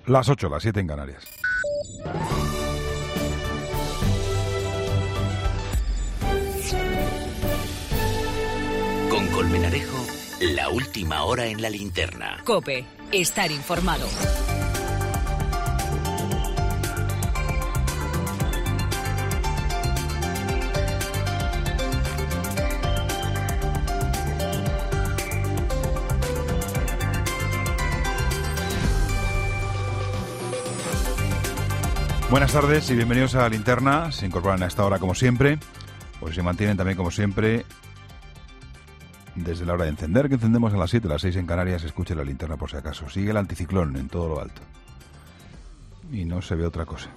Las 8, las 7 en Canarias. Con Colmenarejo, la última hora en la linterna. COPE, estar informado. Buenas tardes y bienvenidos a la linterna. Se incorporan a esta hora como siempre, pues se mantienen también como siempre desde la hora de encender, que encendemos a las 7, las 6 en Canarias. Escuche la linterna por si acaso. Sigue el anticiclón en todo lo alto y no se ve otra cosa.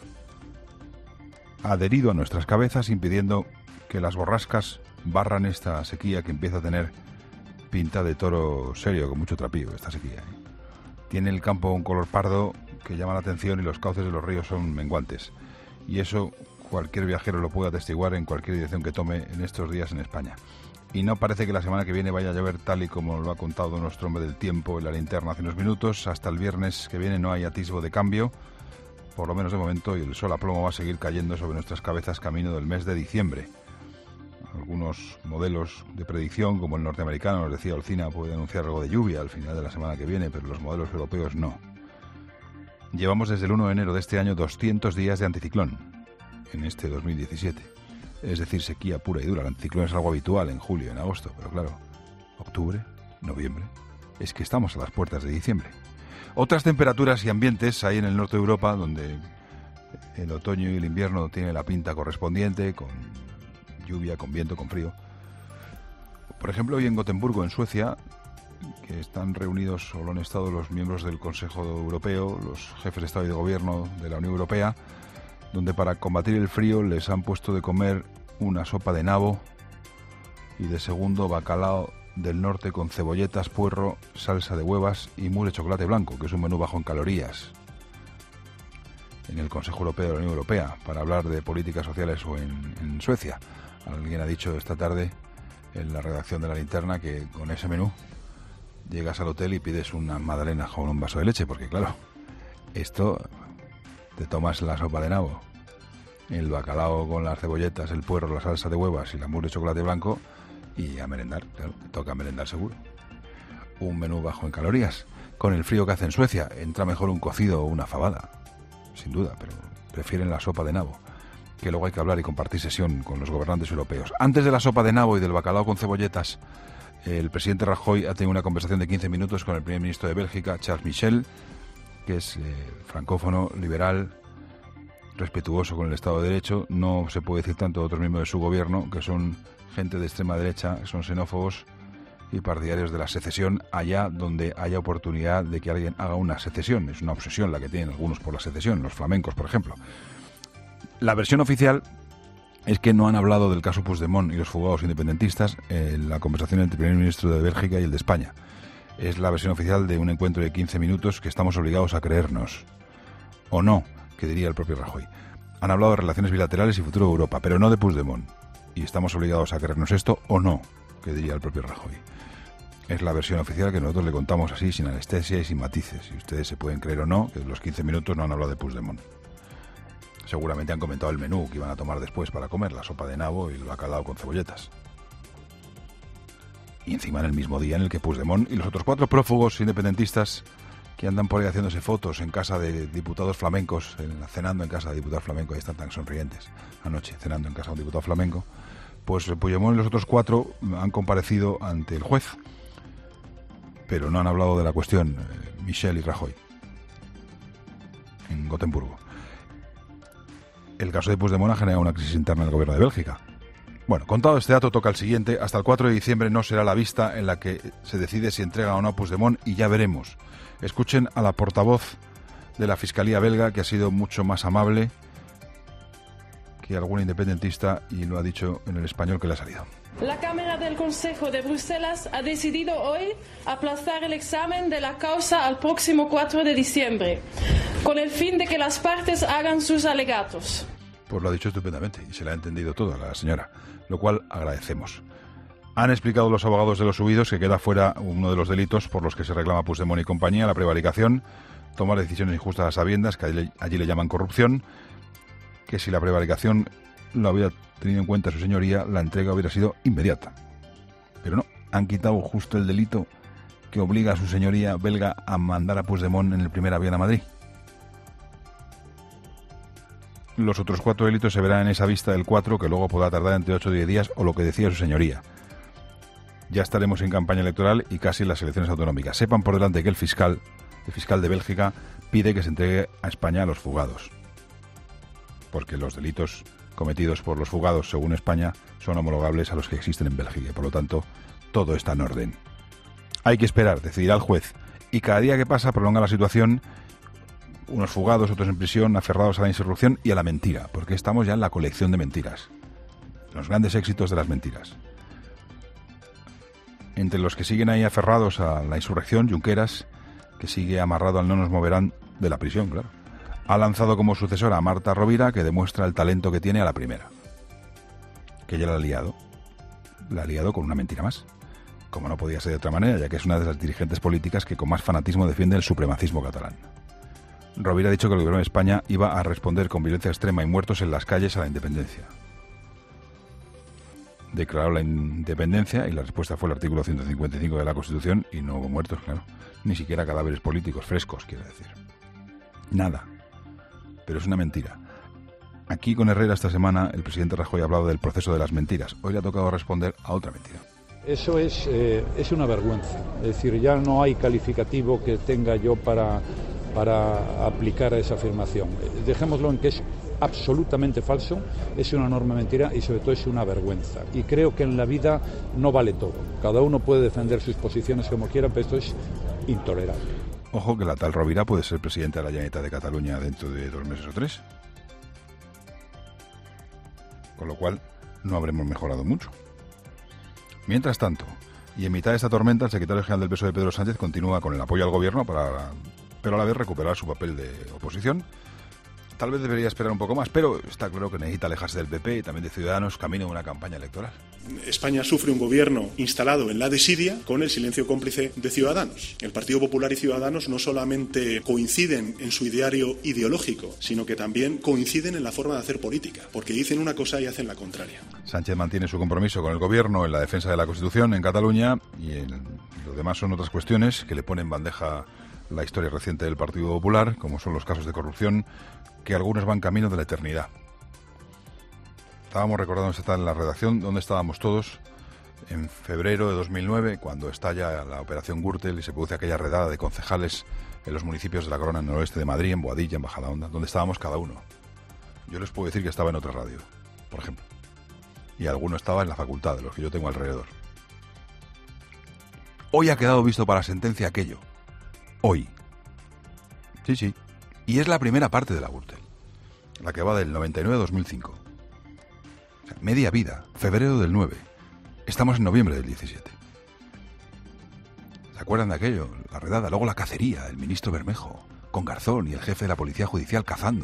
Adherido a nuestras cabezas, impidiendo que las borrascas barran esta sequía que empieza a tener pinta de toro serio, con mucho trapío esta sequía, ¿eh? Tiene el campo un color pardo que llama la atención y los cauces de los ríos son menguantes. Y eso cualquier viajero lo puede atestiguar en cualquier dirección que tome en estos días en España. Y no parece que la semana que viene vaya a llover tal y como lo ha contado nuestro hombre del tiempo en la linterna hace unos minutos. Hasta el viernes que viene no hay atisbo de cambio, por lo menos de momento, y el sol a plomo va a seguir cayendo sobre nuestras cabezas camino del mes de diciembre. Algunos modelos de predicción, como el norteamericano, nos decía Olcina, puede anunciar algo de lluvia al final de la semana que viene, pero los modelos europeos no. Llevamos desde el 1 de enero de este año 200 días de anticiclón en este 2017. Es decir, sequía pura y dura. El anticiclón es algo habitual en julio, en agosto, pero claro, octubre, noviembre, es que estamos a las puertas de diciembre. Otras temperaturas y ambientes hay en el norte de Europa, donde el otoño y el invierno tienen la pinta correspondiente, con lluvia, con viento, con frío. Por ejemplo, hoy en Gotemburgo, en Suecia, que están reunidos o lo han estado los miembros del Consejo Europeo, los jefes de Estado y de Gobierno de la Unión Europea, donde para combatir el frío les han puesto de comer una sopa de nabo y de segundo bacalao del norte con cebolletas, puerro, salsa de huevas y mousse de chocolate blanco, que es un menú bajo en calorías, en el Consejo Europeo de la Unión Europea, para hablar de políticas sociales o en Suecia. Alguien ha dicho esta tarde en la redacción de la linterna que con ese menú llegas al hotel y pides una magdalena con un vaso de leche, porque claro, esto te tomas la sopa de nabo, el bacalao con las cebolletas, el puerro, la salsa de huevas y la mousse de chocolate blanco y a merendar, claro, toca merendar seguro. Un menú bajo en calorías. Con el frío que hace en Suecia, entra mejor un cocido o una fabada, sin duda, pero prefieren la sopa de nabo, que luego hay que hablar y compartir sesión con los gobernantes europeos. Antes de la sopa de nabo y del bacalao con cebolletas, el presidente Rajoy ha tenido una conversación de 15 minutos con el primer ministro de Bélgica, Charles Michel, que es francófono, liberal, respetuoso con el Estado de Derecho. No se puede decir tanto de otros miembros de su gobierno, que son gente de extrema derecha, son xenófobos y partidarios de la secesión allá donde haya oportunidad de que alguien haga una secesión. Es una obsesión la que tienen algunos por la secesión, los flamencos, por ejemplo. La versión oficial es que no han hablado del caso Puigdemont y los fugados independentistas en la conversación entre el primer ministro de Bélgica y el de España. Es la versión oficial de un encuentro de 15 minutos que estamos obligados a creernos. O no, que diría el propio Rajoy. Han hablado de relaciones bilaterales y futuro de Europa, pero no de Puigdemont. Y estamos obligados a creernos esto o no, que diría el propio Rajoy. Es la versión oficial que nosotros le contamos así, sin anestesia y sin matices. Y ustedes se pueden creer o no, que en los 15 minutos no han hablado de Puigdemont. Seguramente han comentado el menú que iban a tomar después para comer, la sopa de nabo y el bacalao con cebolletas. Y encima en el mismo día en el que Puigdemont y los otros 4 prófugos independentistas que andan por ahí haciéndose fotos en casa de diputados flamencos, cenando en casa de diputados flamencos, ahí están tan sonrientes, anoche cenando en casa de un diputado flamenco, pues Puigdemont y los otros 4 han comparecido ante el juez, pero no han hablado de la cuestión, Michel y Rajoy, en Gotemburgo. El caso de Puigdemont ha generado una crisis interna en el gobierno de Bélgica. Bueno, contado este dato, toca el siguiente. Hasta el 4 de diciembre no será la vista en la que se decide si entrega o no a Puigdemont y ya veremos. Escuchen a la portavoz de la Fiscalía belga, que ha sido mucho más amable que algún independentista y lo ha dicho en el español que le ha salido. La Cámara del Consejo de Bruselas ha decidido hoy aplazar el examen de la causa al próximo 4 de diciembre, con el fin de que las partes hagan sus alegatos. Pues lo ha dicho estupendamente y se le ha entendido todo a la señora, lo cual agradecemos. Han explicado los abogados de los subidos que queda fuera uno de los delitos por los que se reclama Puigdemont y compañía, la prevaricación, tomar decisiones injustas a sabiendas, que allí le llaman corrupción, que si la prevaricación lo hubiera tenido en cuenta su señoría, la entrega hubiera sido inmediata. Pero no, han quitado justo el delito que obliga a su señoría belga a mandar a Puigdemont en el primer avión a Madrid. Los otros 4 delitos se verán en esa vista del 4, que luego podrá tardar entre 8 y 10 días, o lo que decía su señoría. Ya estaremos en campaña electoral y casi en las elecciones autonómicas. Sepan por delante que el fiscal de Bélgica pide que se entregue a España a los fugados, porque los delitos cometidos por los fugados, según España, son homologables a los que existen en Bélgica y, por lo tanto, todo está en orden. Hay que esperar, decidirá el juez, y cada día que pasa prolonga la situación, unos fugados, otros en prisión, aferrados a la insurrección y a la mentira, porque estamos ya en la colección de mentiras, los grandes éxitos de las mentiras. Entre los que siguen ahí aferrados a la insurrección, Junqueras, que sigue amarrado al no nos moverán de la prisión, claro, ha lanzado como sucesora a Marta Rovira, que demuestra el talento que tiene a la primera, que ya la ha liado con una mentira más, como no podía ser de otra manera, ya que es una de las dirigentes políticas que con más fanatismo defiende el supremacismo catalán. Rovira ha dicho que el gobierno de España iba a responder con violencia extrema y muertos en las calles a la independencia. Declaró la independencia y la respuesta fue el artículo 155 de la Constitución y no hubo muertos, claro. Ni siquiera cadáveres políticos frescos, quiero decir. Nada. Pero es una mentira. Aquí con Herrera esta semana el presidente Rajoy ha hablado del proceso de las mentiras. Hoy le ha tocado responder a otra mentira. Eso es una vergüenza. Es decir, ya no hay calificativo que tenga yo para aplicar a esa afirmación. Dejémoslo en que es absolutamente falso, es una enorme mentira y sobre todo es una vergüenza. Y creo que en la vida no vale todo. Cada uno puede defender sus posiciones como quiera, pero esto es intolerable. Ojo que la tal Rovira puede ser presidente de la Generalitat de Cataluña dentro de 2 meses o 3. Con lo cual no habremos mejorado mucho. Mientras tanto, y en mitad de esta tormenta, el secretario general del PSOE, Pedro Sánchez, continúa con el apoyo al gobierno pero a la vez recuperar su papel de oposición. Tal vez debería esperar un poco más, pero está claro que necesita alejarse del PP y también de Ciudadanos camino de una campaña electoral. España sufre un gobierno instalado en la desidia con el silencio cómplice de Ciudadanos. El Partido Popular y Ciudadanos no solamente coinciden en su ideario ideológico, sino que también coinciden en la forma de hacer política, porque dicen una cosa y hacen la contraria. Sánchez mantiene su compromiso con el gobierno en la defensa de la Constitución en Cataluña y lo demás son otras cuestiones que le ponen en bandeja la historia reciente del Partido Popular, como son los casos de corrupción, que algunos van camino de la eternidad. Estábamos recordando esta tarde en la redacción dónde estábamos todos en febrero de 2009, cuando estalla la operación Gürtel y se produce aquella redada de concejales en los municipios de la Corona Noroeste de Madrid, en Boadilla, en Majadahonda, donde estábamos cada uno. Yo les puedo decir que estaba en otra radio, por ejemplo, y alguno estaba en la facultad, de los que yo tengo alrededor. Hoy ha quedado visto para sentencia aquello. Hoy. Sí. Y es la primera parte de la Gürtel, la que va del 99 a 2005. O sea, media vida, febrero del 9. Estamos en noviembre del 17. ¿Se acuerdan de aquello? La redada, luego la cacería del ministro Bermejo, con Garzón y el jefe de la Policía Judicial cazando.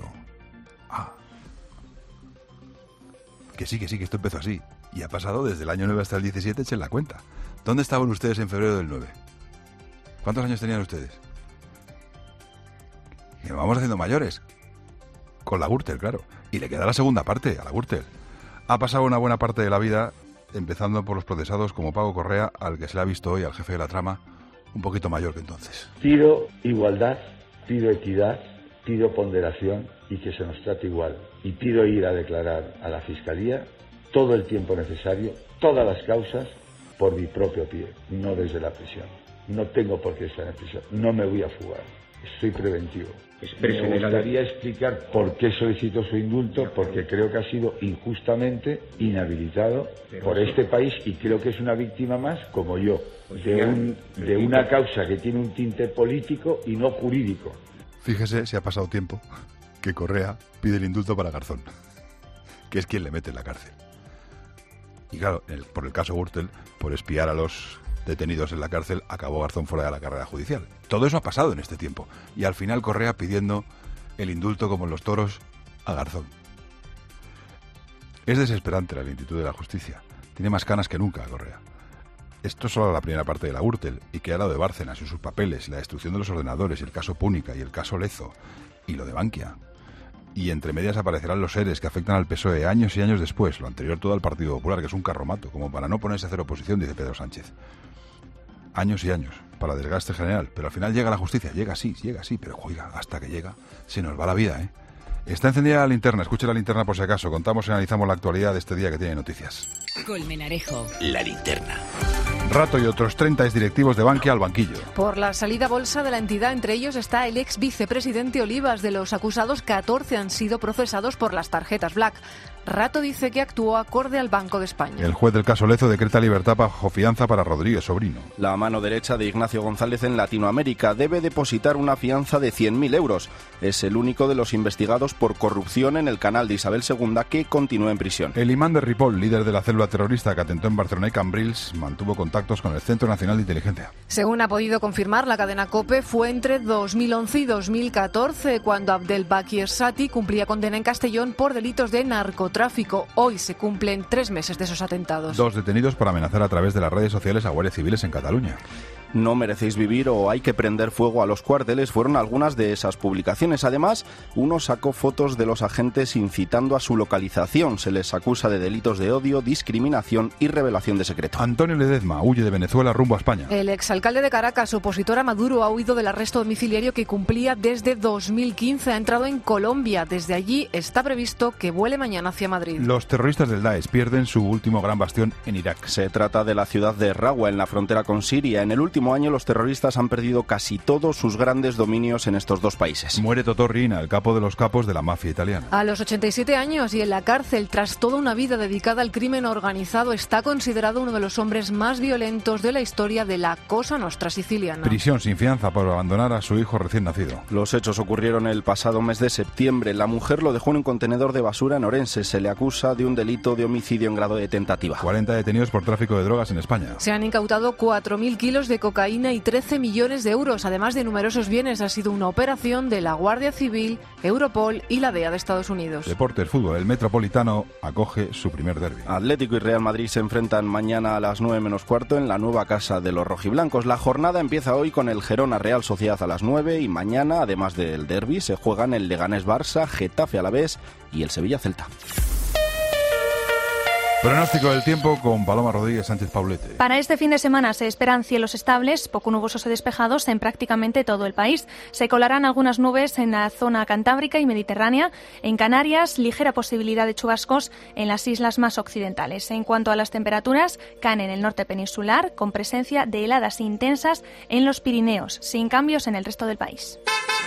Que sí, que esto empezó así. Y ha pasado desde el año 9 hasta el 17, echen la cuenta. ¿Dónde estaban ustedes en febrero del 9? ¿Cuántos años tenían ustedes? Que nos vamos haciendo mayores. Con la Gürtel, claro. Y le queda la segunda parte a la Gürtel. Ha pasado una buena parte de la vida, empezando por los procesados como Paco Correa, al que se le ha visto hoy, al jefe de la trama, un poquito mayor que entonces. Pido igualdad, pido equidad, pido ponderación y que se nos trate igual. Y pido ir a declarar a la Fiscalía todo el tiempo necesario, todas las causas, por mi propio pie, no desde la prisión. No tengo por qué estar en prisión, no me voy a fugar, estoy preventivo. Me gustaría explicar por qué solicito su indulto, porque creo que ha sido injustamente inhabilitado por este país y creo que es una víctima más, como yo, de una causa que tiene un tinte político y no jurídico. Fíjese si ha pasado tiempo que Correa pide el indulto para Garzón, que es quien le mete en la cárcel. Y claro, por el caso Gürtel, por espiar a los detenidos en la cárcel, acabó Garzón fuera de la carrera judicial. Todo eso ha pasado en este tiempo. Y al final Correa pidiendo el indulto como en los toros a Garzón. Es desesperante la lentitud de la justicia. Tiene más canas que nunca Correa. Esto es solo la primera parte de la Gürtel, y que ha hablado de Bárcenas y sus papeles, y la destrucción de los ordenadores, y el caso Púnica, y el caso Lezo, y lo de Bankia. Y entre medias aparecerán los ERES que afectan al PSOE años y años después, lo anterior todo al Partido Popular, que es un carromato, como para no ponerse a hacer oposición, dice Pedro Sánchez. Años y años, para desgaste general, pero al final llega la justicia, llega sí, pero oiga, hasta que llega, se nos va la vida, ¿eh? Está encendida la linterna, escuche la linterna por si acaso, contamos y analizamos la actualidad de este día que tiene noticias. Colmenarejo. La linterna. Rato y otros 30 exdirectivos de Bankia al banquillo. Por la salida a bolsa de la entidad, entre ellos está el ex vicepresidente Olivas. De los acusados, 14 han sido procesados por las tarjetas Black. Rato dice que actuó acorde al Banco de España. El juez del caso Lezo decreta libertad bajo fianza para Rodríguez Sobrino. La mano derecha de Ignacio González en Latinoamérica debe depositar una fianza de 100.000 euros. Es el único de los investigados por corrupción en el canal de Isabel II que continúa en prisión. El imán de Ripoll, líder de la célula terrorista que atentó en Barcelona y Cambrils, mantuvo contactos con el Centro Nacional de Inteligencia. Según ha podido confirmar la cadena COPE, fue entre 2011 y 2014 cuando Abdelbaki Sati cumplía condena en Castellón por delitos de narcotráfico. Hoy se cumplen 3 meses de esos atentados. 2 detenidos por amenazar a través de las redes sociales a guardias civiles en Cataluña. No merecéis vivir o hay que prender fuego a los cuarteles fueron algunas de esas publicaciones. Además, uno sacó fotos de los agentes incitando a su localización. Se les acusa de delitos de odio, discriminación y revelación de secreto. Antonio Ledezma huye de Venezuela rumbo a España. El exalcalde de Caracas, opositor a Maduro, ha huido del arresto domiciliario que cumplía desde 2015. Ha entrado en Colombia. Desde allí está previsto que vuele mañana hacia Madrid. Los terroristas del Daesh pierden su último gran bastión en Irak. Se trata de la ciudad de Rawa, en la frontera con Siria. En el último año los terroristas han perdido casi todos sus grandes dominios en estos dos países. Muere Totò Riina, el capo de los capos de la mafia italiana. A los 87 años y en la cárcel tras toda una vida dedicada al crimen organizado, está considerado uno de los hombres más violentos de la historia de la Cosa Nostra siciliana. Prisión sin fianza por abandonar a su hijo recién nacido. Los hechos ocurrieron el pasado mes de septiembre. La mujer lo dejó en un contenedor de basura en Orense. Se le acusa de un delito de homicidio en grado de tentativa. 40 detenidos por tráfico de drogas en España. Se han incautado 4.000 kilos de cocaína y 13 millones de euros, además de numerosos bienes. Ha sido una operación de la Guardia Civil, Europol y la DEA de Estados Unidos. Deportes, fútbol. El Metropolitano acoge su primer derbi. Atlético y Real Madrid se enfrentan mañana a las 9 menos cuarto en la nueva casa de los rojiblancos. La jornada empieza hoy con el Gerona Real Sociedad a las 9 y mañana, además del derbi, se juegan el Leganés Barça, Getafe Alavés y el Sevilla Celta. Pronóstico del tiempo con Paloma Rodríguez Sánchez Paulete. Para este fin de semana se esperan cielos estables, poco nubosos o despejados en prácticamente todo el país. Se colarán algunas nubes en la zona cantábrica y mediterránea. En Canarias, ligera posibilidad de chubascos en las islas más occidentales. En cuanto a las temperaturas, caen en el norte peninsular, con presencia de heladas intensas en los Pirineos, sin cambios en el resto del país.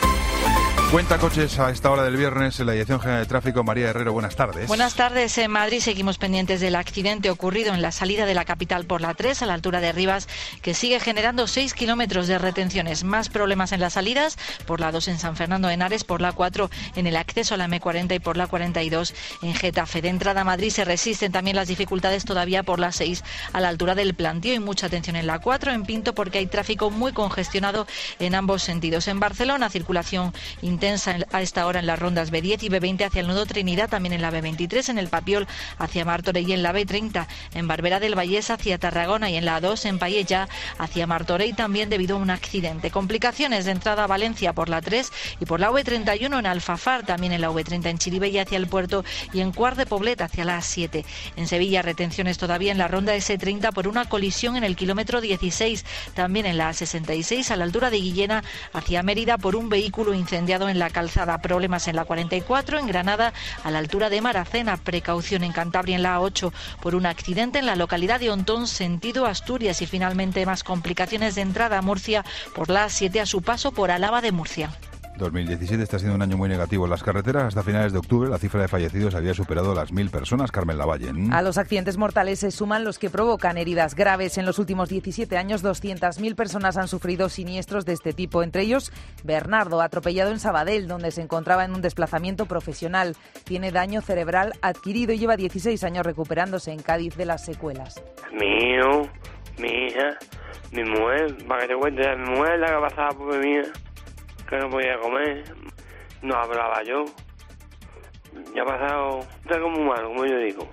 Cuenta coches a esta hora del viernes en la Dirección General de Tráfico. María Herrero, buenas tardes. Buenas tardes. En Madrid seguimos pendientes del accidente ocurrido en la salida de la capital por la 3 a la altura de Rivas, que sigue generando 6 kilómetros de retenciones. Más problemas en las salidas por la 2 en San Fernando de Henares, por la 4 en el acceso a la M40 y por la 42 en Getafe. De entrada a Madrid se resisten también las dificultades todavía por la 6 a la altura del Plantío y mucha atención en la 4 en Pinto porque hay tráfico muy congestionado en ambos sentidos. En Barcelona, circulación intensa a esta hora en las rondas B10 y B20 hacia el nudo Trinidad, también en la B23, en el Papiol hacia Martorell y en la B30, en Barberá del Vallés hacia Tarragona y en la A2 en Pallella hacia Martorell también debido a un accidente. Complicaciones de entrada a Valencia por la 3 y por la V31 en Alfafar, también en la V30 en Chirivella hacia el puerto y en Quart de Poblet hacia la A7. En Sevilla, retenciones todavía en la ronda S30 por una colisión en el kilómetro 16, también en la A66 a la altura de Guillena hacia Mérida por un vehículo incendiado en la calzada. Problemas en la 44, en Granada a la altura de Maracena. Precaución en Cantabria en la A8 por un accidente en la localidad de Ontón, sentido Asturias. Y finalmente más complicaciones de entrada a Murcia por la A7 a su paso por Álava de Murcia. 2017 está siendo un año muy negativo en las carreteras. Hasta finales de octubre la cifra de fallecidos había superado las 1.000 personas. Carmen Lavalle. A los accidentes mortales se suman los que provocan heridas graves. En los últimos 17 años 200.000 personas han sufrido siniestros de este tipo. Entre ellos Bernardo, atropellado en Sabadell, donde se encontraba en un desplazamiento profesional. Tiene daño cerebral adquirido y lleva 16 años recuperándose en Cádiz de las secuelas. Mi hijo, mi hija, mi mujer, para que te cuente, mi mujer la que pasaba por mi vida, que no podía comer, no hablaba yo. Ya ha pasado, está como malo, como yo digo.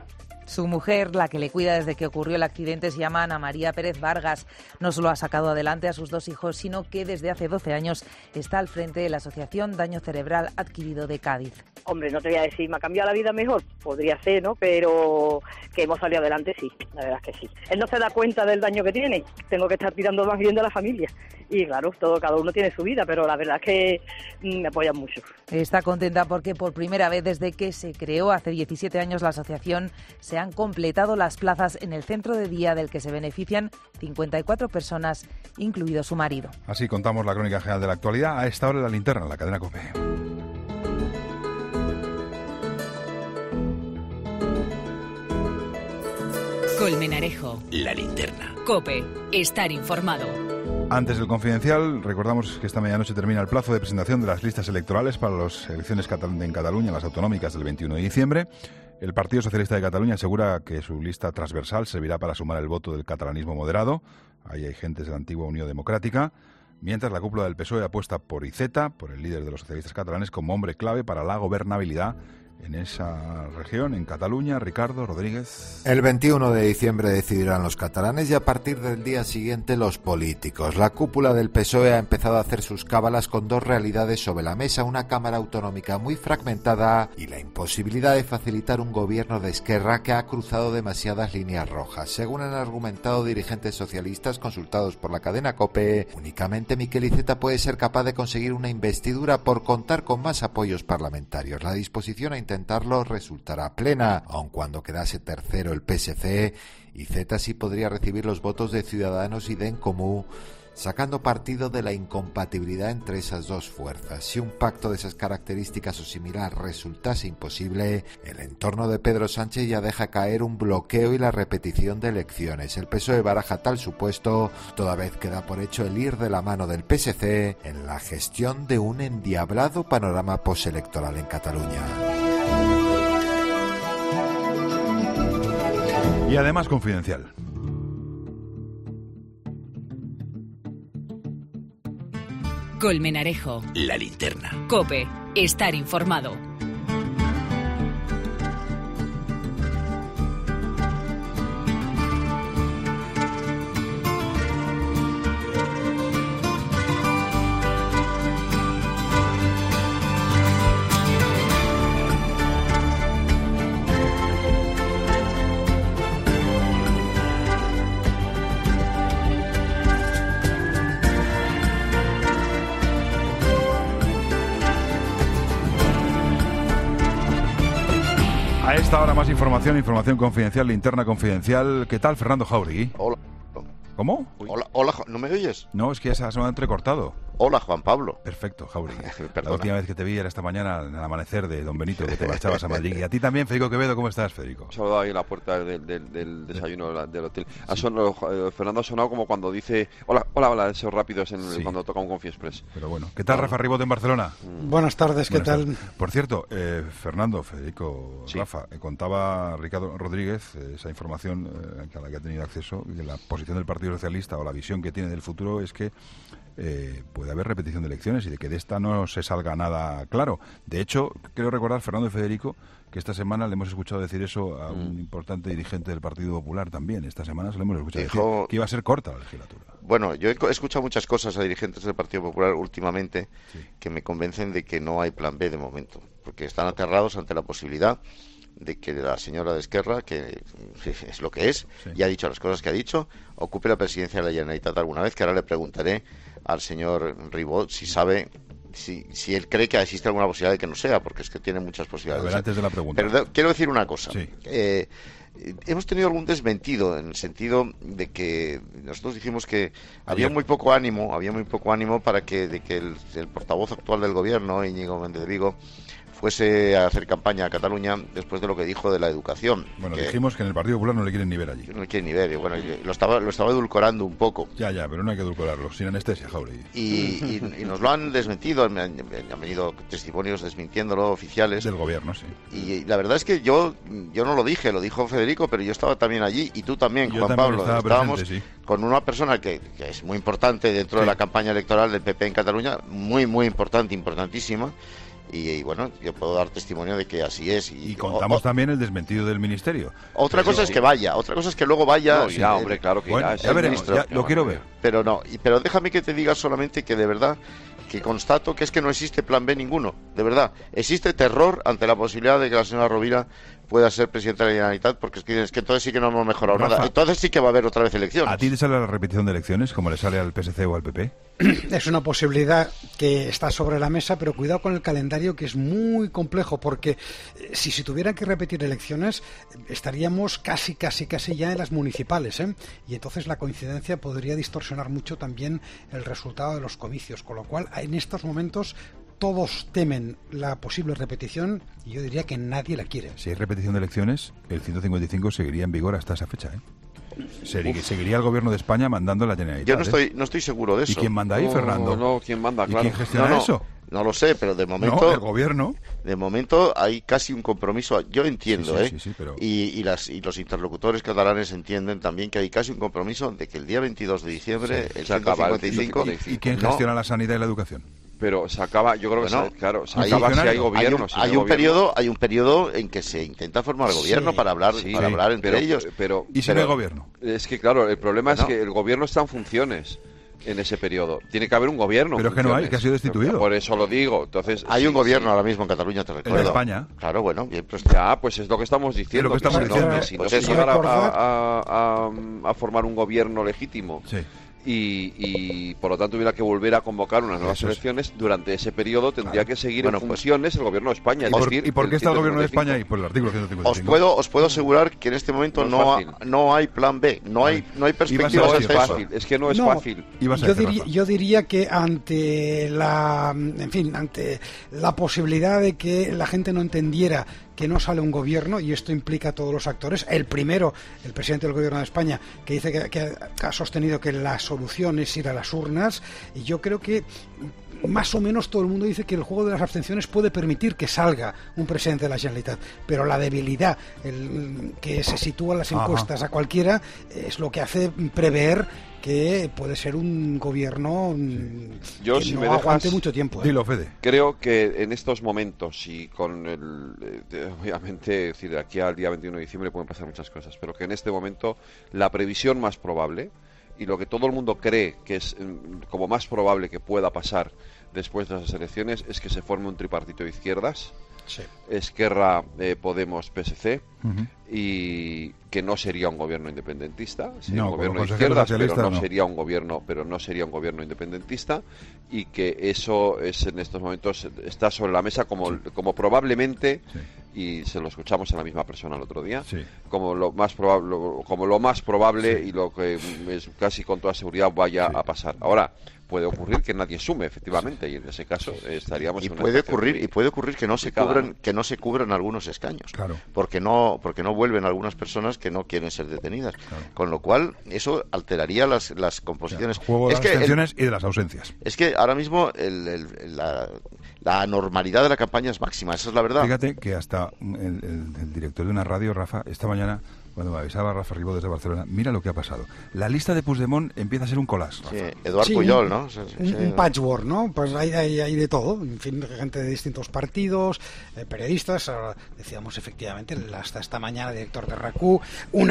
Su mujer, la que le cuida desde que ocurrió el accidente, se llama Ana María Pérez Vargas. No solo ha sacado adelante a sus 2 hijos, sino que desde hace 12 años está al frente de la Asociación Daño Cerebral Adquirido de Cádiz. Hombre, no te voy a decir, ¿me ha cambiado la vida mejor? Podría ser, ¿no? Pero que hemos salido adelante, sí, la verdad es que sí. Él no se da cuenta del daño que tiene, tengo que estar tirando más bien de la familia. Y claro, cada uno tiene su vida, pero la verdad es que me apoyan mucho. Está contenta porque por primera vez desde que se creó hace 17 años la asociación se han completado las plazas en el centro de día del que se benefician 54 personas, incluido su marido. Así contamos la crónica general de la actualidad a esta hora en la linterna, en la cadena COPE. Colmenarejo. La linterna. COPE. Estar informado. Antes del Confidencial, recordamos que esta medianoche termina el plazo de presentación de las listas electorales para las elecciones en Cataluña, las autonómicas del 21 de diciembre. El Partido Socialista de Cataluña asegura que su lista transversal servirá para sumar el voto del catalanismo moderado. Ahí hay gentes de la antigua Unión Democrática. Mientras la cúpula del PSOE apuesta por Iceta, por el líder de los socialistas catalanes, como hombre clave para la gobernabilidad en esa región, en Cataluña. Ricardo Rodríguez. El 21 de diciembre decidirán los catalanes y a partir del día siguiente los políticos. La cúpula del PSOE ha empezado a hacer sus cábalas con 2 realidades sobre la mesa: una Cámara Autonómica muy fragmentada y la imposibilidad de facilitar un gobierno de Esquerra que ha cruzado demasiadas líneas rojas. Según han argumentado dirigentes socialistas consultados por la cadena COPE, únicamente Miquel Iceta puede ser capaz de conseguir una investidura por contar con más apoyos parlamentarios. La disposición a intentarlo resultará plena, aun cuando quedase tercero el PSC. Iceta sí podría recibir los votos de Ciudadanos y de En Comú, sacando partido de la incompatibilidad entre esas 2 fuerzas. Si un pacto de esas características o similar resultase imposible, el entorno de Pedro Sánchez ya deja caer un bloqueo y la repetición de elecciones. El PSOE baraja tal supuesto, toda vez queda por hecho el ir de la mano del PSC en la gestión de un endiablado panorama postelectoral en Cataluña. Y además Confidencial. Colmenarejo. La linterna. COPE. Estar informado. A esta hora más información confidencial, linterna confidencial. ¿Qué tal, Fernando Jauregui? Hola. ¿Cómo? Hola, ¿no me oyes? No, es que esa se me ha entrecortado. Hola, Juan Pablo. Perfecto, Jauregui. La última vez que te vi era esta mañana en el amanecer de Don Benito, que te marchabas a Madrid. Y a ti también, Federico Quevedo, ¿cómo estás, Federico? Saludado ahí en la puerta del desayuno del hotel. Fernando ha sonado como cuando dice hola, esos rápidos cuando toca un Confiexpress. Pero bueno, ¿qué tal, Rafa Ribot en Barcelona? Buenas tardes, ¿qué tal? Por cierto, Fernando, Federico, sí. Rafa, contaba Ricardo Rodríguez esa información a la que ha tenido acceso, que la posición del Partido Socialista o la visión que tiene del futuro es que puede haber repetición de elecciones y de que de esta no se salga nada claro. De hecho, quiero recordar, Fernando y Federico, que esta semana le hemos escuchado decir eso a un importante dirigente del Partido Popular también. Esta semana se le hemos escuchado decir que iba a ser corta la legislatura. Bueno, yo he escuchado muchas cosas a dirigentes del Partido Popular últimamente que me convencen de que no hay plan B de momento, porque están aterrados ante la posibilidad de que la señora de Esquerra, que es lo que es, y ha dicho las cosas que ha dicho, ocupe la presidencia de la Generalitat alguna vez, que ahora le preguntaré al señor Ribot si sabe, si él cree que existe alguna posibilidad de que no sea, porque es que tiene muchas posibilidades. A ver, antes de la pregunta. Pero quiero decir una cosa. Sí. Hemos tenido algún desmentido, en el sentido de que nosotros dijimos que había muy poco ánimo para que el portavoz actual del gobierno, Íñigo Méndez de Vigo, fuese a hacer campaña a Cataluña después de lo que dijo de la educación. Bueno, dijimos que en el Partido Popular no le quieren ni ver allí. No le quieren ni ver, y bueno, lo estaba edulcorando un poco. Ya, pero no hay que edulcorarlo, sin anestesia, Jauregui. Y nos lo han desmentido, han venido testimonios desmintiéndolo, oficiales. Del gobierno, sí. Y la verdad es que yo no lo dije, lo dijo Federico, pero yo estaba también allí, y tú también, Juan Pablo. Estábamos con una persona que es muy importante dentro de la campaña electoral del PP en Cataluña, muy, muy importante, importantísima, Y bueno, yo puedo dar testimonio de que así es. Y contamos también el desmentido del ministerio. Otra cosa es que vaya, otra cosa es que luego vaya. No, irá, hombre, claro que irá. Ya veremos, lo quiero ver. Pero no, pero déjame que te diga solamente que de verdad, que constato que es que no existe plan B ninguno, de verdad. Existe terror ante la posibilidad de que la señora Rovira pueda ser presidenta de la Generalitat, porque es que entonces sí que no hemos mejorado nada. Entonces sí que va a haber otra vez elecciones. ¿A ti te sale la repetición de elecciones, como le sale al PSC o al PP? Es una posibilidad que está sobre la mesa, pero cuidado con el calendario, que es muy complejo, porque si se tuvieran que repetir elecciones, estaríamos casi ya en las municipales, ¿eh? Y entonces la coincidencia podría distorsionar mucho también el resultado de los comicios, con lo cual en estos momentos todos temen la posible repetición y yo diría que nadie la quiere. Si hay repetición de elecciones, el 155 seguiría en vigor hasta esa fecha, ¿eh? Seguiría el gobierno de España mandando la Generalitat. Yo no estoy seguro de eso. ¿Y quién manda ahí, Fernando? No, ¿quién manda? Claro. ¿Y quién gestiona eso? No lo sé, pero de momento... No, el gobierno. De momento hay casi un compromiso, yo entiendo, sí, pero... y los interlocutores catalanes entienden también que hay casi un compromiso de que el día 22 de diciembre, el 155... ¿Y quién gestiona la sanidad y la educación? Pero se acaba, yo creo que se hay, acaba si hay gobierno. Hay un periodo en que se intenta formar gobierno para hablar entre ellos. ¿Y si no hay gobierno? Es que claro, el problema es que el gobierno está en funciones en ese periodo. Tiene que haber un gobierno. Pero es que no hay, que ha sido destituido. Por eso lo digo. Entonces hay un gobierno ahora mismo en Cataluña, te recuerdo. En España. Claro, bueno, bien, pues pues es lo que estamos diciendo. Si no se llegara a formar un gobierno legítimo. Sí. Y por lo tanto hubiera que volver a convocar unas nuevas elecciones. Durante ese periodo tendría que seguir en funciones el gobierno de España. ¿Y por qué está el gobierno de España ahí? Por el artículo 155. Os puedo asegurar que en este momento no hay plan B, no hay perspectivas de acceso. Es que no es fácil. Yo diría que ante la posibilidad de que la gente no entendiera que no sale un gobierno, y esto implica a todos los actores. El primero, el presidente del gobierno de España, que dice que ha sostenido que la solución es ir a las urnas, y yo creo que más o menos todo el mundo dice que el juego de las abstenciones puede permitir que salga un presidente de la Generalitat, pero la debilidad que se sitúa en las encuestas a cualquiera es lo que hace prever que puede ser un gobierno Yo, que si no me dejas, aguante mucho tiempo. Dilo, Fede. Creo que en estos momentos y con obviamente, decir, de aquí al día 21 de diciembre pueden pasar muchas cosas, pero que en este momento la previsión más probable y lo que todo el mundo cree que es como más probable que pueda pasar después de las elecciones es que se forme un tripartito de izquierdas. Sí. Esquerra, Podemos, PSC, y que no sería un gobierno independentista, sería un gobierno de izquierdas, pero no sería un gobierno independentista, y que eso es en estos momentos está sobre la mesa como probablemente, y se lo escuchamos a la misma persona el otro día, como lo más probable y lo que es casi con toda seguridad vaya a pasar. Ahora, puede ocurrir que nadie sume, efectivamente, y en ese caso estaríamos en una puede ocurrir que no se cubran algunos escaños, porque no vuelven algunas personas que no quieren ser detenidas, con lo cual eso alteraría las composiciones. El juego de las abstenciones y de las ausencias. Es que ahora mismo la anormalidad de la campaña es máxima, esa es la verdad. Fíjate que hasta el director de una radio, Rafa, esta mañana, cuando me avisaba Rafa Ribó desde Barcelona, mira lo que ha pasado. La lista de Puigdemont empieza a ser un collage. Sí, Eduard Pujol, ¿no? Un patchwork, ¿no? Pues hay de todo, en fin, gente de distintos partidos, periodistas. Decíamos efectivamente, hasta esta mañana, director de RACU, la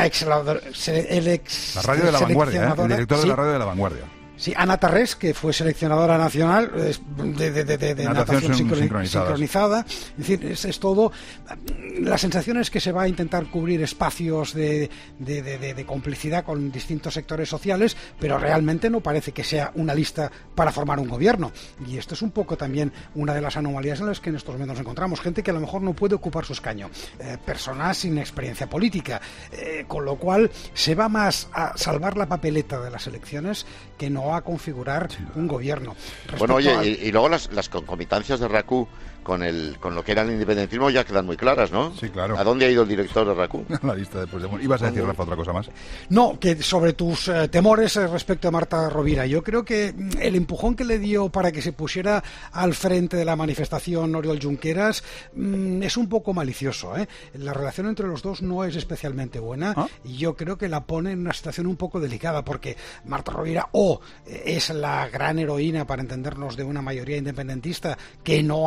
radio de La Vanguardia, el director de la radio de La Vanguardia. Sí, Ana Tarrés, que fue seleccionadora nacional de natación sincronizada. Es decir, es todo. La sensación es que se va a intentar cubrir espacios de complicidad con distintos sectores sociales, pero realmente no parece que sea una lista para formar un gobierno. Y esto es un poco también una de las anomalías en las que en estos momentos nos encontramos. Gente que a lo mejor no puede ocupar su escaño. Personas sin experiencia política. Con lo cual se va más a salvar la papeleta de las elecciones que no a configurar un gobierno. Bueno, oye, y luego las concomitancias de RACU con lo que era el independentismo ya quedan muy claras, ¿no? Sí, claro. ¿A dónde ha ido el director de RACU? La lista de Puigdemont. ¿Ibas a decir, Rafa, otra cosa más? No, que sobre tus temores respecto a Marta Rovira. Yo creo que el empujón que le dio para que se pusiera al frente de la manifestación Oriol Junqueras es un poco malicioso, ¿eh? La relación entre los dos no es especialmente buena y yo creo que la pone en una situación un poco delicada, porque Marta Rovira es la gran heroína, para entendernos, de una mayoría independentista que no hace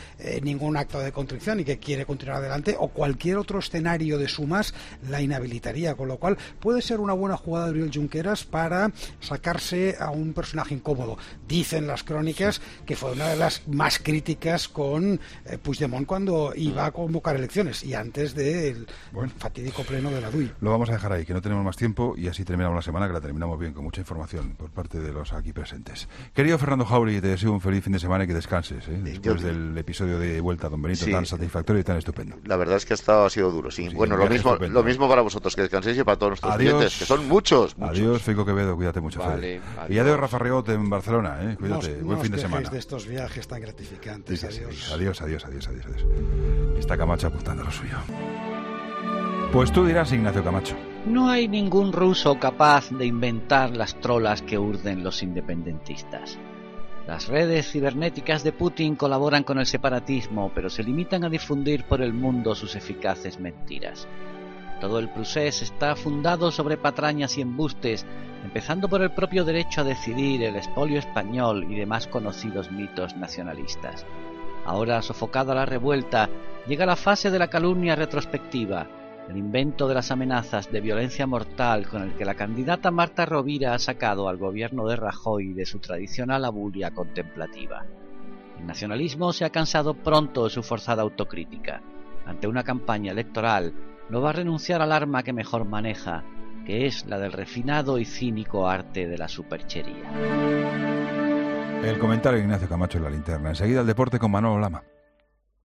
ningún acto de contrición y que quiere continuar adelante, o cualquier otro escenario de sumas la inhabilitaría, con lo cual puede ser una buena jugada de Oriol Junqueras para sacarse a un personaje incómodo. Dicen las crónicas que fue una de las más críticas con Puigdemont cuando iba a convocar elecciones y antes del fatídico pleno de la DUI. Lo vamos a dejar ahí, que no tenemos más tiempo, y así terminamos la semana, que la terminamos bien, con mucha información por parte de los aquí presentes. Querido Fernando Jáuregui, te deseo un feliz fin de semana y que descanses, después del episodio de vuelta a Don Benito, tan satisfactorio y tan estupendo. La verdad es que ha sido duro, sí. Bueno, lo mismo para vosotros, que descanséis, y para todos nuestros clientes, que son muchos. Adiós, Feico Quevedo, cuídate mucho. Vale, y adiós, Rafa Rigot en Barcelona, cuídate, buen fin de semana. De estos viajes tan gratificantes. Sí. Adiós. Está Camacho apuntando lo suyo. Pues tú dirás, Ignacio Camacho. No hay ningún ruso capaz de inventar las trolas que urden los independentistas. Las redes cibernéticas de Putin colaboran con el separatismo, pero se limitan a difundir por el mundo sus eficaces mentiras. Todo el procés está fundado sobre patrañas y embustes, empezando por el propio derecho a decidir, el expolio español y demás conocidos mitos nacionalistas. Ahora, sofocada la revuelta, llega la fase de la calumnia retrospectiva, el invento de las amenazas de violencia mortal con el que la candidata Marta Rovira ha sacado al gobierno de Rajoy de su tradicional abulia contemplativa. El nacionalismo se ha cansado pronto de su forzada autocrítica. Ante una campaña electoral, no va a renunciar al arma que mejor maneja, que es la del refinado y cínico arte de la superchería. El comentario de Ignacio Camacho en la linterna. Enseguida el deporte con Manolo Lama.